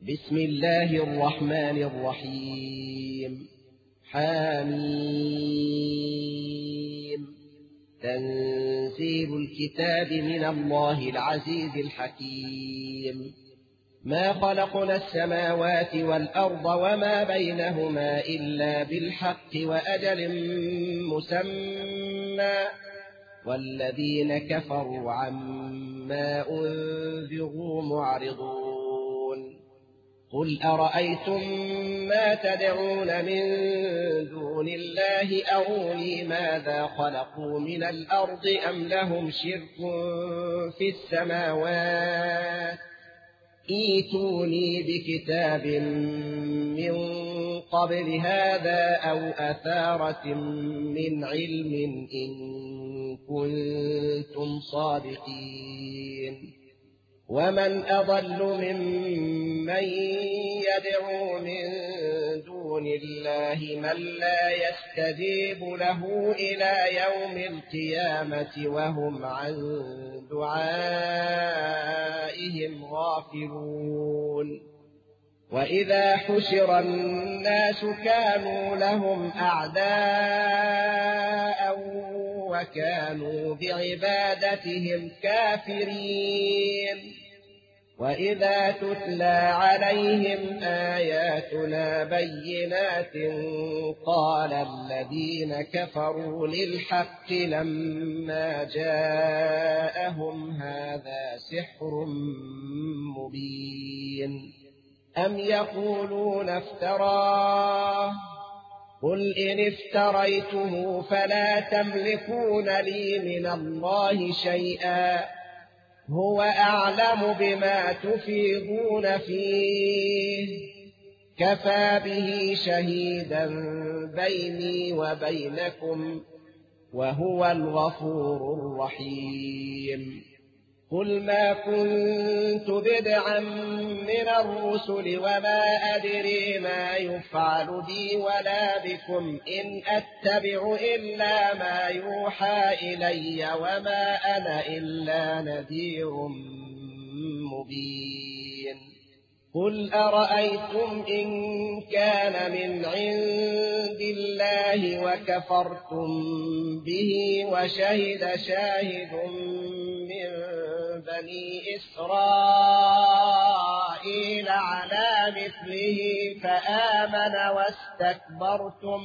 بسم الله الرحمن الرحيم. حميم. تنزيل الكتاب من الله العزيز الحكيم. ما خلقنا السماوات والأرض وما بينهما إلا بالحق وأجل مسمى، والذين كفروا عما أنذروا معرضون. قل أرأيتم ما تدعون من دون الله أروني ماذا خلقوا من الأرض أم لهم شرك في السماوات، ائتوني بكتاب من قبل هذا أو أثارة من علم إن كنتم صادقين. ومن أضل ممن يدعو من دون الله من لا يستجيب له إلى يوم القيامة وهم عن دعائهم غافلون. وإذا حشر الناس كانوا لهم أعداء وكانوا بعبادتهم كافرين. وإذا تتلى عليهم آياتنا بينات قال الذين كفروا للحق لما جاءهم هذا سحر مبين. أم يقولون افتراه، قل إن افتريته فلا تملكون لي من الله شيئا، هو أعلم بما تفيضون فيه، كفى به شهيدا بيني وبينكم، وهو الغفور الرحيم. قل ما كنت بدعا من الرسل وما أدري ما يفعل بي ولا بكم، إن أتبع إلا ما يوحى إلي وما أنا إلا نذير مبين. قل أرأيتم إن كان من عند الله وكفرتم به وشهد شاهد من بني إسرائيل على مثله فآمن واستكبرتم،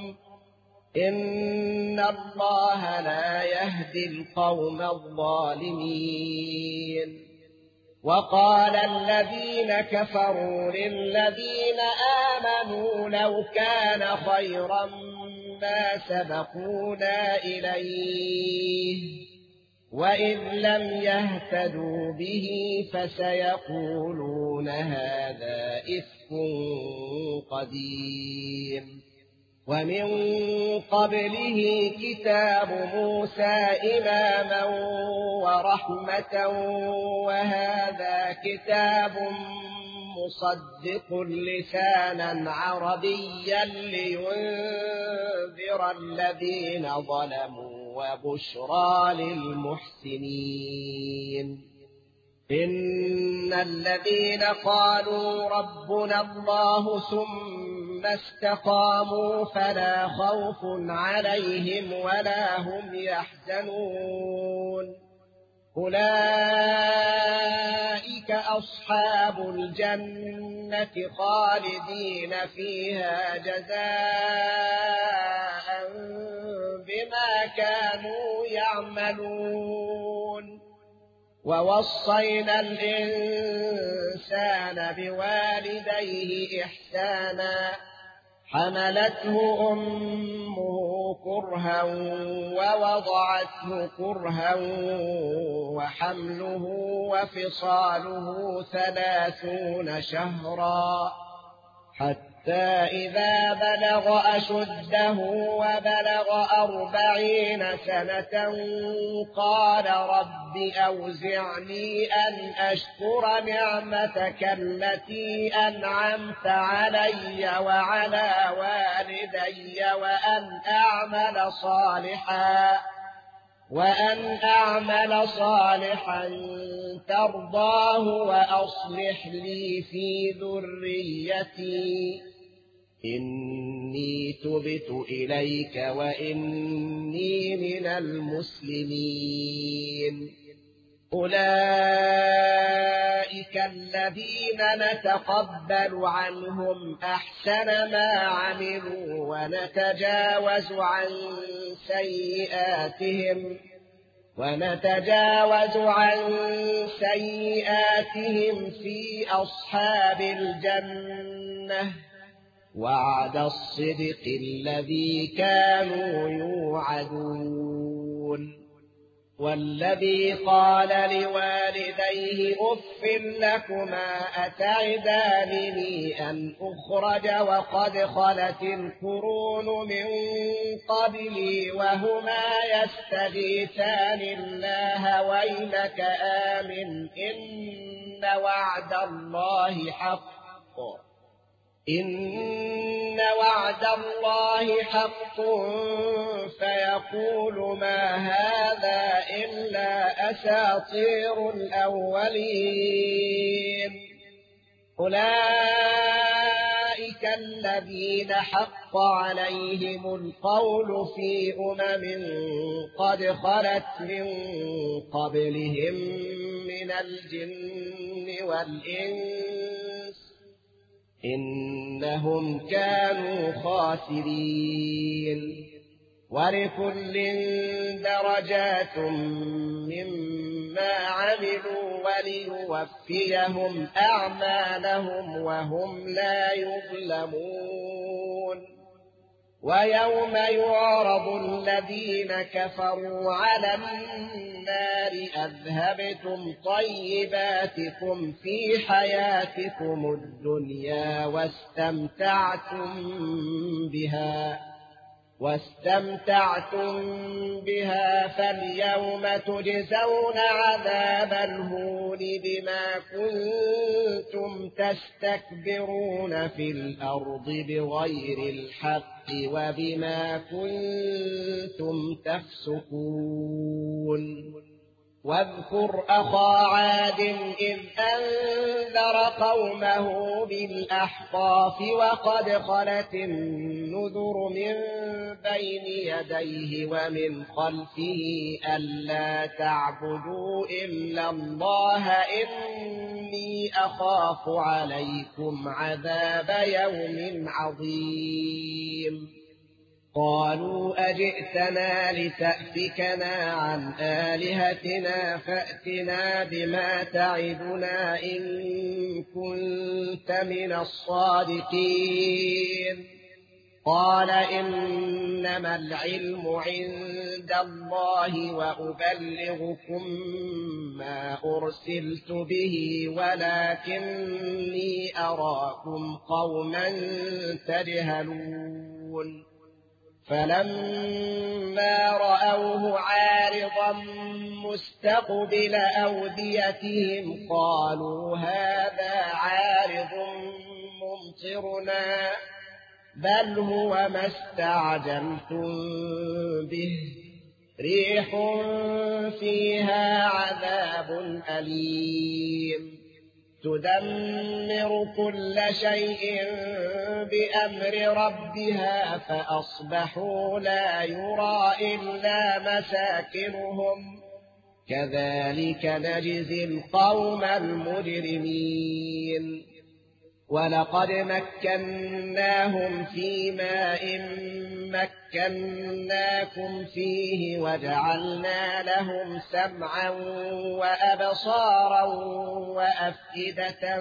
إن الله لا يهدي القوم الظالمين. وقال الذين كفروا للذين آمنوا لو كان خيرا ما سبقونا إليه، وإذ لم يهتدوا به فسيقولون هذا إفك قديم. ومن قبله كتاب موسى إماما ورحمة، وهذا كتاب مصدق لسانا عربيا لينذر الذين ظلموا وبشرى للمحسنين. إن الذين قالوا ربنا الله ثم استقاموا فلا خوف عليهم ولا هم يحزنون، أولئك أصحاب الجنة خالدين فيها جزاء بما كانوا يعملون. ووصينا الإنسان بوالديه إحسانا، حملته أمه كرها ووضعته كرها وحمله وفصاله 30 شهرا، حتى إذا بلغ أشده وبلغ 40 سنة قال رب أوزعني أن أشكر نعمتك التي أنعمت علي وعلى والدي وأن أعمل صالحا ترضاه وأصلح لي في ذريتي إني تبت إليك وإني من المسلمين. أولئك الذين نتقبل عنهم أحسن ما عملوا ونتجاوز عن سيئاتهم في أصحاب الجنة وعد الصدق الذي كانوا يوعدون. والذي قال لوالديه أف لكما أتعدانني أن أخرج وقد خلت القرون من قبلي وهما يستغيثان الله ويلك آمن إن وعد الله حق فيقول ما هذا إلا أساطير الأولين. أولئك الذين حق عليهم القول في قد خلت من قبلهم من الجن والإنس إنهم كانوا خاسرين. ولكل درجات مما عملوا وليوفيهم أعمالهم وهم لا يظلمون. ويوم يعرض الذين كفروا على النار أذهبتم طيباتكم في حياتكم الدنيا واستمتعتم بها فاليوم تجزون عذاب الهون بما كنتم تستكبرون في الأرض بغير الحق وبما كنتم تفسقون. واذكر أخا عاد إذ أنذر قومه بالأحقاف وقد خلت النذر من بين يديه ومن خلفه ألا تعبدوا إلا الله إني أخاف عليكم عذاب يوم عظيم. قالوا أجئتنا لتأفكنا عن آلهتنا فأتنا بما تعدنا إن كنت من الصادقين. قال إنما العلم عند الله وأبلغكم ما أرسلت به ولكني أراكم قوما تجهلون. فلما رأوه عارضا مستقبل أوديتهم قالوا هذا عارض ممطرنا بل هو ما استعجلتم به ريح فيها عذاب أليم تدمر كل شيء بأمر ربها فأصبحوا لا يرى إلا مساكنهم كذلك نجزي القوم المجرمين. ولقد مكناهم في ماء مكناكم فيه وجعلنا لهم سمعا وأبصارا وأفئدة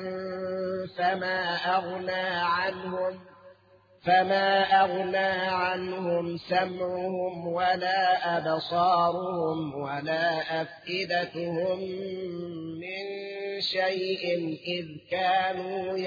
فما أغنى عنهم سمعهم ولا أبصارهم ولا أفئدتهم من شيء إذ كانوا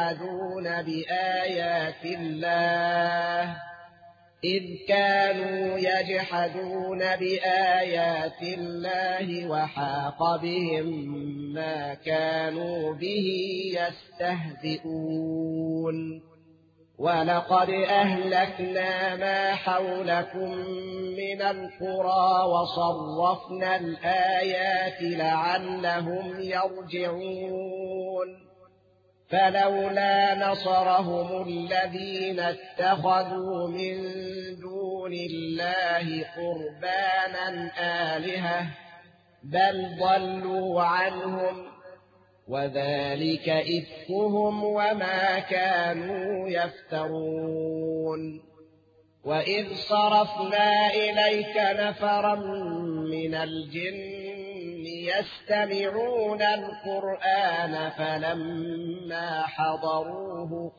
يجحدون بآيات الله وحاق بهم ما كانوا به يستهزئون. ولقد أهلكنا ما حولكم من القرى وصرفنا الآيات لعلهم يرجعون فلولا نصرهم الذين اتخذوا من دون الله قربانا آلهة بل ضلوا عنهم وذلك إفكهم وما كانوا يفترون وإذ صرفنا إليك نفرا من الجن يستمعون القرآن فلما حضروه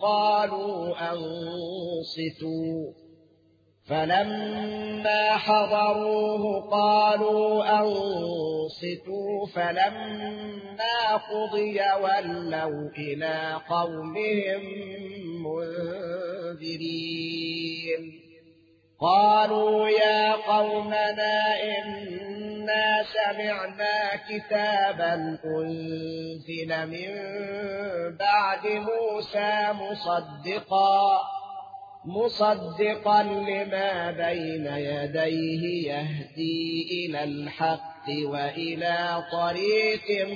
قالوا أنصتوا فلما قضي ولوا إلى قومهم منذرين قالوا يا قومنا إنا سمعنا كتابا أنزل من بعد موسى مصدقا لما بين يديه يهدي إلى الحق وإلى طريق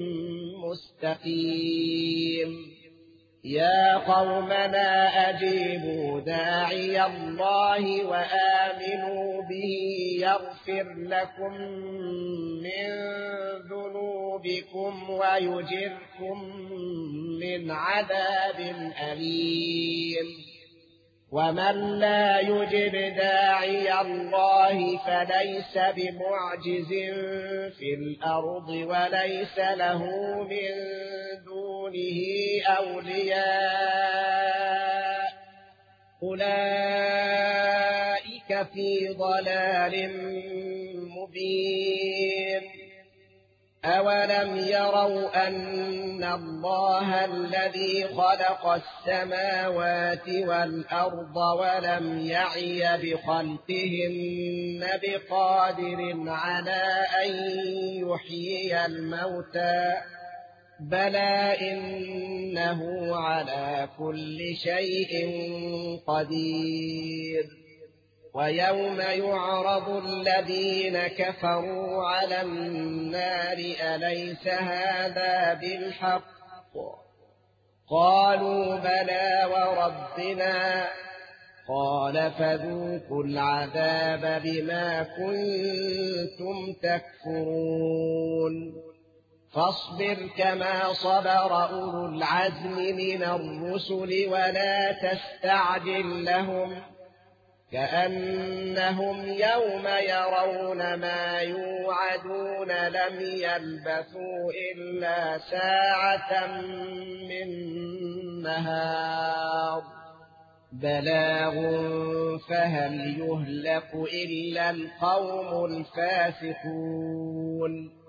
مستقيم يا قومنا أجيبوا داعي الله وآمنوا به يغفر لكم من ذنوبكم ويجركم من عذاب أليم ومن لا يجب داعي الله فليس بمعجز في الأرض وليس له من دونه أولياء أولئك في ضلال مبين أولم يروا أن الله الذي خلق السماوات والأرض ولم يعي بخلقهن بقادر على أن يحيي الموتى بلى إنه على كل شيء قدير ويوم يعرض الذين كفروا على النار أليس هذا بالحق قالوا بلى وربنا قال فذوقوا العذاب بما كنتم تكفرون فاصبر كما صبر أولو العزم من الرسل ولا تستعجل لهم كأنهم يوم يرون ما يوعدون لم يلبثوا إلا ساعة من نهار بلاغ فهل يهلك إلا القوم الفاسقون